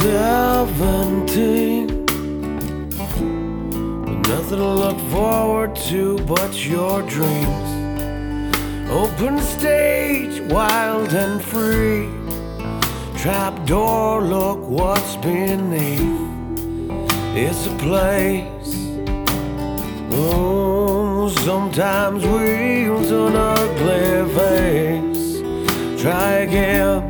17, with nothing to look forward to but your dreams. Open stage, wild and free. Trapdoor, look what's beneath. It's a place. Oh, sometimes wheels an ugly face. Try again.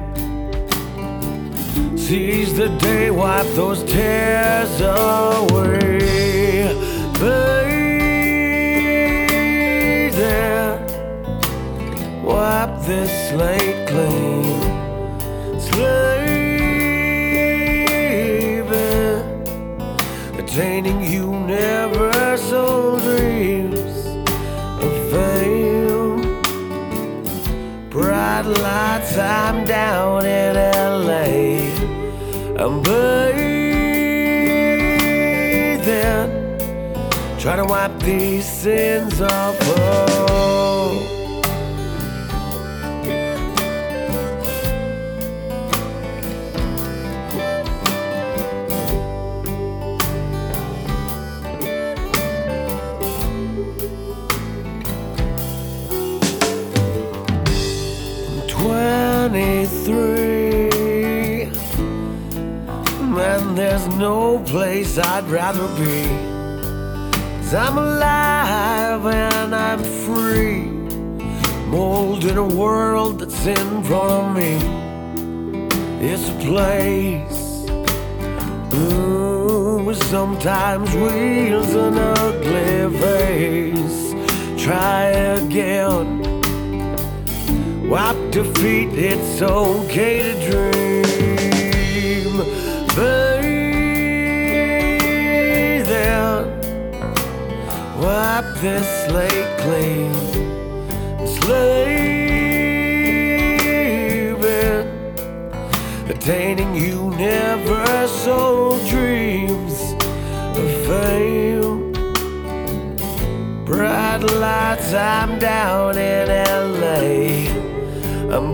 Seize the day, wipe those tears away. Baby, wipe this slate clean. Slaving, attaining universal dreams of fame. Bright lights, I'm down in LA. I'm bathing, trying to wipe these sins off. Oh. 23, and there's no place I'd rather be. 'Cause I'm alive and I'm free, molding a world that's in front of me. It's a place, ooh, sometimes wheels an ugly face. Try again. Wipe defeat, it's okay to dream. Bathing, wipe this slate clean. Slaving, attaining universal dreams of fame. Bright lights, I'm down in LA. I'm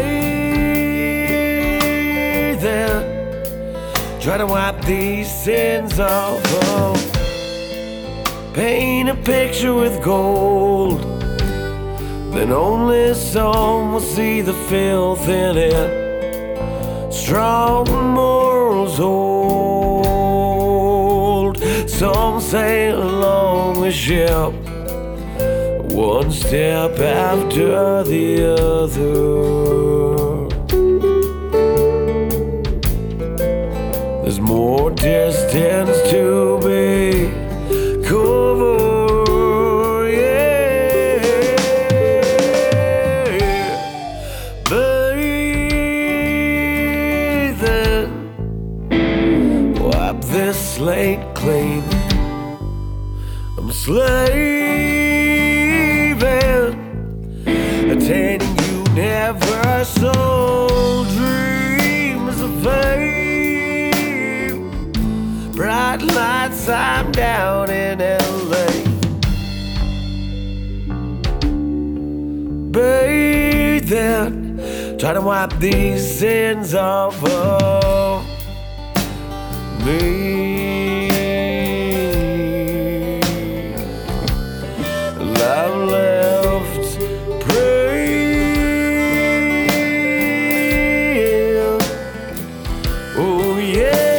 bathing, trying to wipe these sins off. Oh. Paint a picture with gold, then only some will see the filth in it. Strong morals hold, some sail along the ship, one step after the other. There's more distance to be covered, yeah. Bathing, wipe this slate clean. I'm slaving, attaining universal dreams of fame. Bright lights, I'm down in LA. Bathing, trying to wipe these sins off of me. I've left praying, oh yeah.